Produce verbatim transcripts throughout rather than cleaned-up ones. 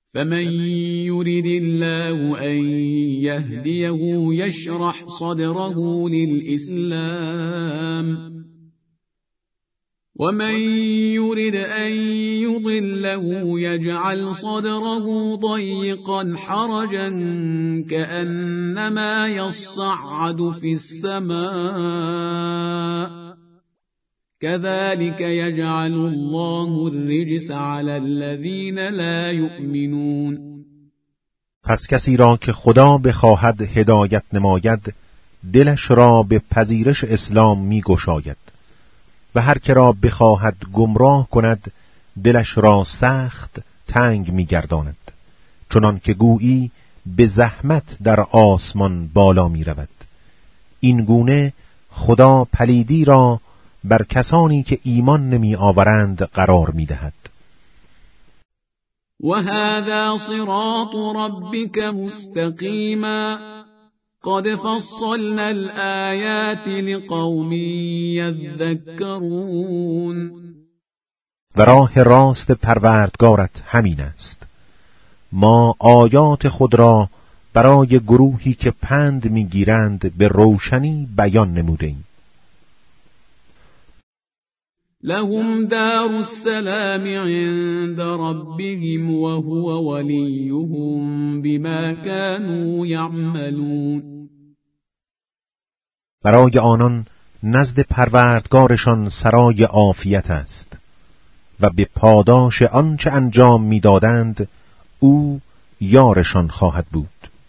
فمن يرد الله أن يهديه يشرح صدره للإسلام ومن يرد أن يضله يجعل صدره ضيقا حرجا كأنما يصعد في السماء كذلك يجعل الله الرجس على الذين لا يؤمنون. پس کسی را که خدا بخواهد هدایت نماید دلش را به پذیرش اسلام می گشاید و هر که را بخواهد گمراه کند دلش را سخت تنگ می گرداند، چنان که گویی به زحمت در آسمان بالا می رود. این گونه خدا پلیدی را بر کسانی که ایمان نمی آورند قرار می دهد. و هذا صراط ربک مستقیما قد فصلنا الآیات لقوم یذکرون. و راه راست پروردگارت همین است، ما آیات خود را برای گروهی که پند میگیرند به روشنی بیان نمودیم. لهم دار السلام عند ربهم وهو وليهم بما كانوا يعملون. برای آنان نزد پروردگارشان سرای عافیت است و به پاداش آنچه انجام میدادند او یارشان خواهد بود.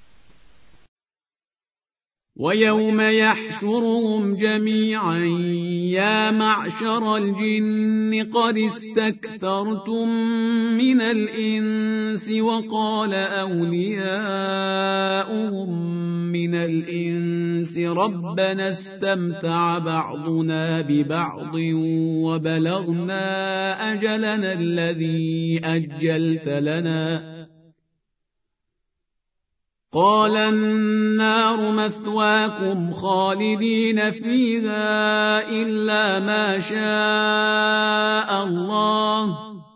وَيَوْمَ يَحْشُرُهُمْ جَمِيعًا يَا مَعْشَرَ الْجِنِّ قَدِ اسْتَكْثَرْتُمْ مِنَ الْإِنسِ وَقَالَ أَوْلِيَاؤُهُمْ مِنَ الْإِنسِ رَبَّنَا اسْتَمْتَعَ بَعْضُنَا بِبَعْضٍ وَبَلَغْنَا أَجَلَنَا الَّذِي أَجَّلْتَ لَنَا قال النار مثواكم خالدين فيها إلا ما شاء الله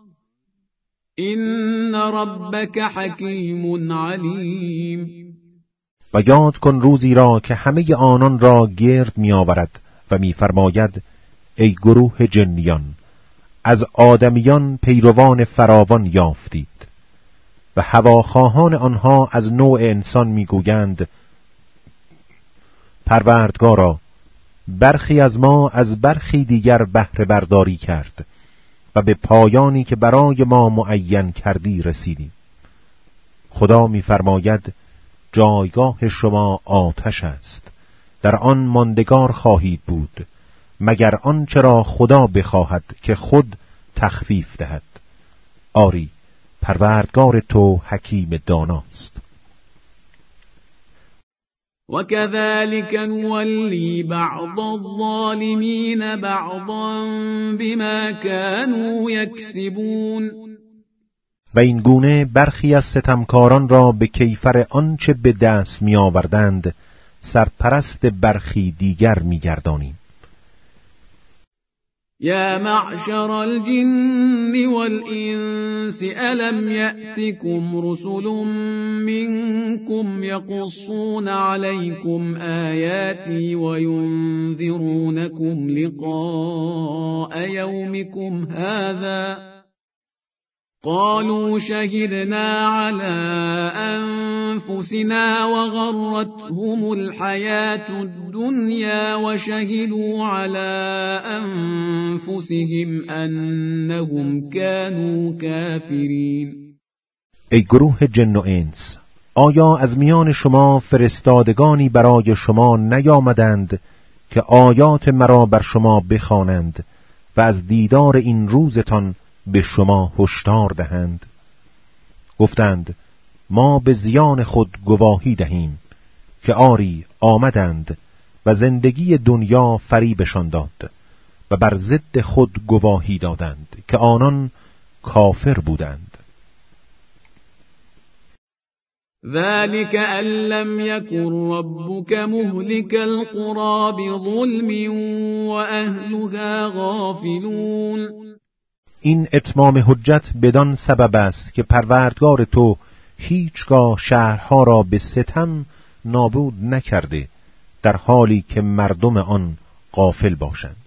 إن ربك حكيم عليم. و یاد کن روزی را که همه آنان را گرد می آورد و می فرماید ای گروه جنیان، از آدمیان پیروان فراوان یافتید و هواخواهان آنها از نوع انسان میگویند پروردگارا برخی از ما از برخی دیگر بهره برداری کرد و به پایانی که برای ما معین کردی رسیدیم. خدا می‌فرماید جایگاه شما آتش است، در آن ماندگار خواهید بود مگر آنچه را خدا بخواهد که خود تخفیف دهد. آری پروردگار تو حکیم داناست. وَكَذَلِكَ نُوَلِّي بَعْضَ الظَّالِمِينَ بَعْضًا بِمَا كَانُوا يَكْسِبُونَ. و این گونه برخی از ستمکاران را به کیفر آنچه به دست می آوردند سرپرست برخی دیگر می گردانیم. يا معشر الجن والإنس ألم يأتكم رسل منكم يقصون عليكم آياتي وينذرونكم لقاء يومكم هذا قالوا شهدنا على أنفسنا وغرتهم الحياة الدنيا وشهدوا على أنفسهم أنهم كانوا كافرين. ای گروه جن و انس، آیا از میان شما فرستادگانی برای شما نیامدند که آیات مرا بر شما بخوانند و از دیدار این روزتان به شما هشدار دهند؟ گفتند ما به زیان خود گواهی دهیم که آری آمدند و زندگی دنیا فریبشان داد و بر ضد خود گواهی دادند که آنان کافر بودند. ذلك أن لم يكن ربك مهلك القرى بظلم وأهلها غافلون. این اتمام حجت بدان سبب است که پروردگار تو هیچگاه شهرها را به ستم نابود نکرده، در حالی که مردم آن غافل باشند.